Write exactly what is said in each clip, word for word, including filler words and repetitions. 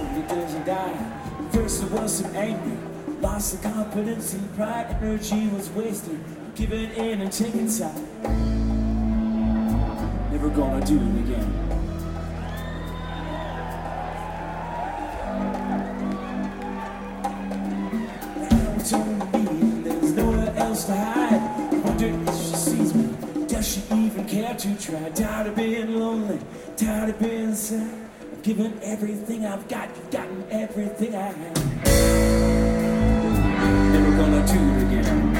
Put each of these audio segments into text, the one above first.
slowly doesn't die. First it was some anger, lost the confidence and pride. Energy was wasted, giving in and taking side. Never gonna do it again. Now it's only me and there's nowhere else to hide. I wonder if she sees me, does she even care to try? Tired of being lonely, tired of being sad. I've given everything I've got, you've gotten everything I have. Never gonna do it again.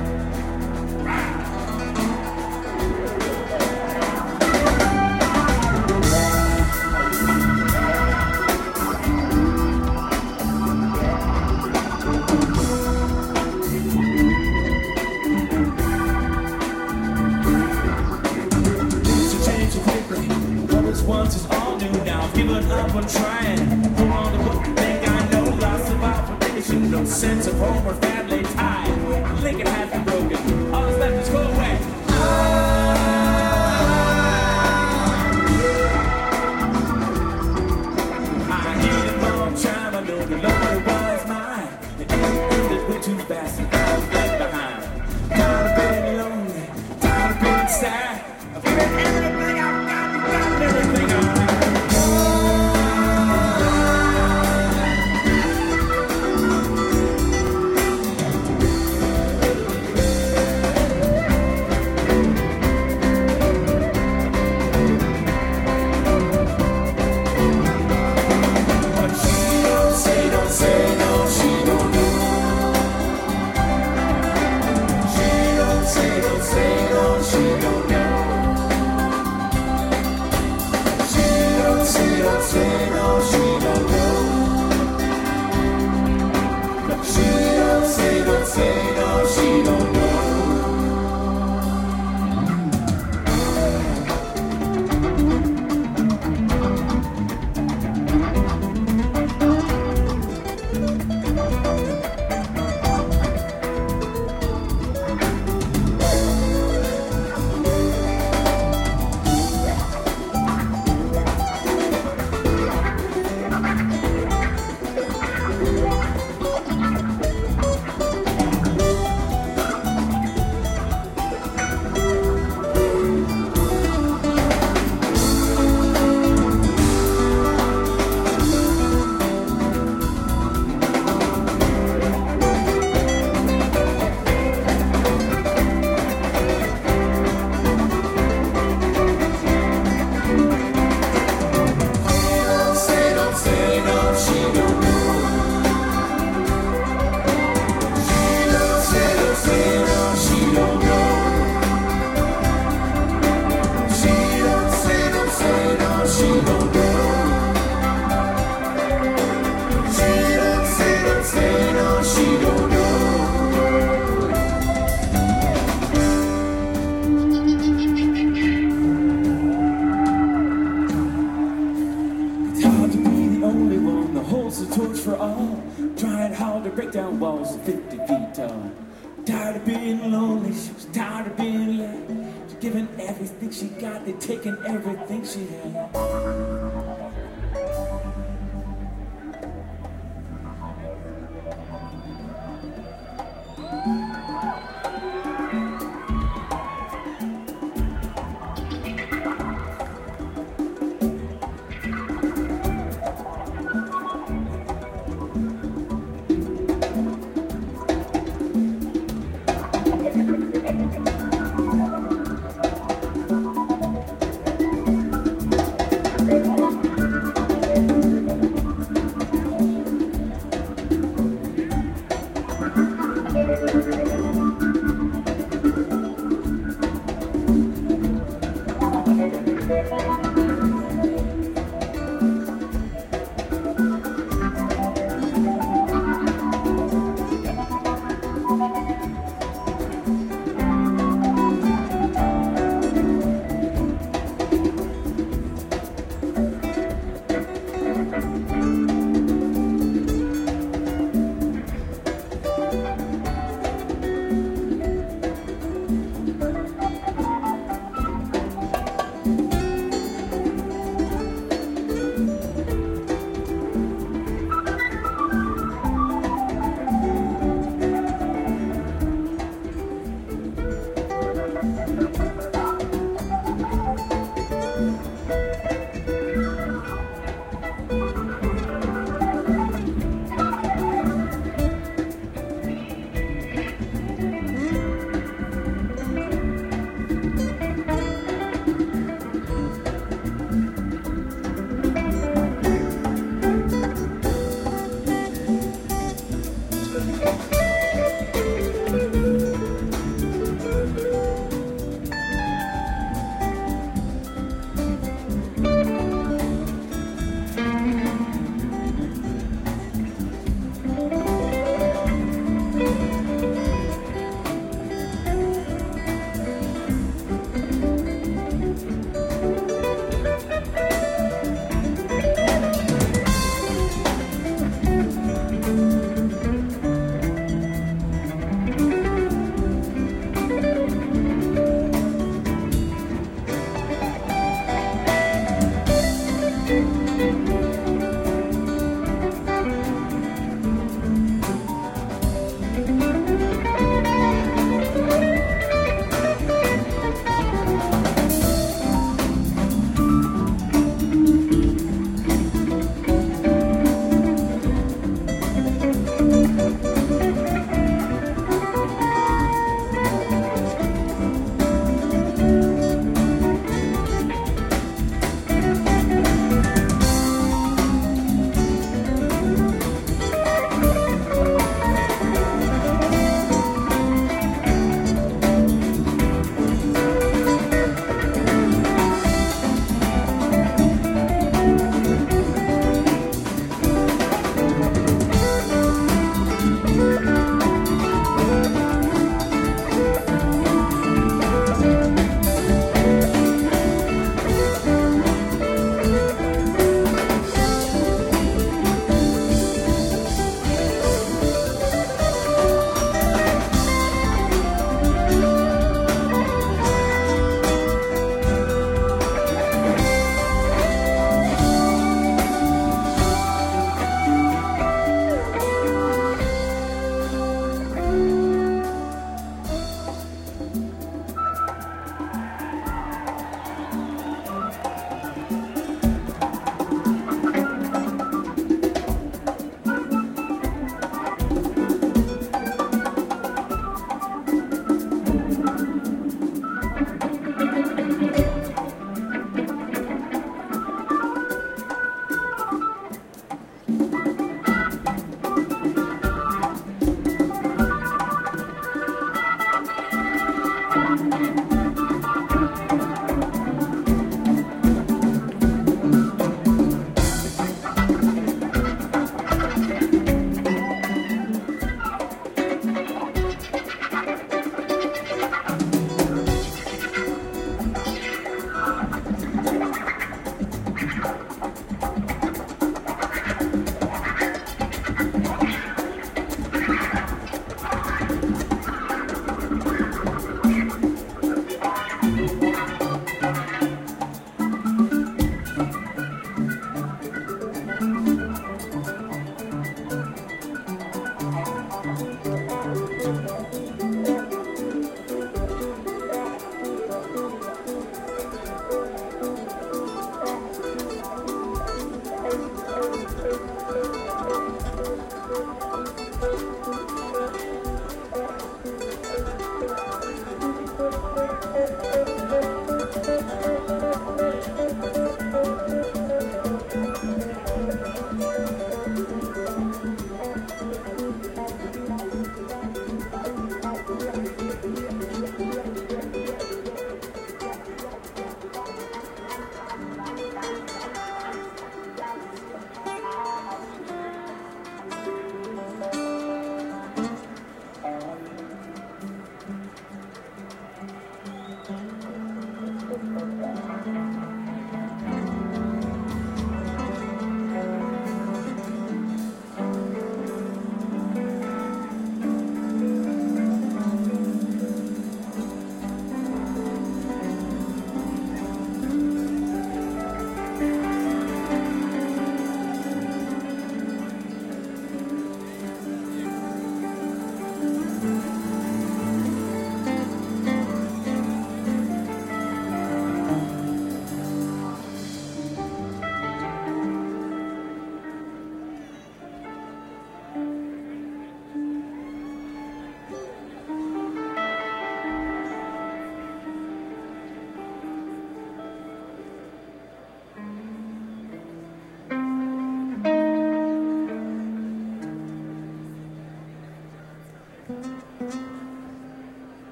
Once is all new now. I've given up on trying. Hold on to what I think I know. Lost of obligation, no sense of home or family tie. Lincoln has been broken. All that's left is go away. I need a long time. I know the Lord was mine. The end ended way too fast and I was left behind. Tired of being lonely, tired of being sad. I've given everything I've got. Everything I but she don't say, don't say no, she don't know. She don't say, don't say no, she don't know. She don't say no, she don't know. She don't say, don't say no, she don't know. Trying hard to break down walls of fifty feet tall. Tired of being lonely, she was tired of being left. She's given everything she got, they've taken everything she had. Thank you.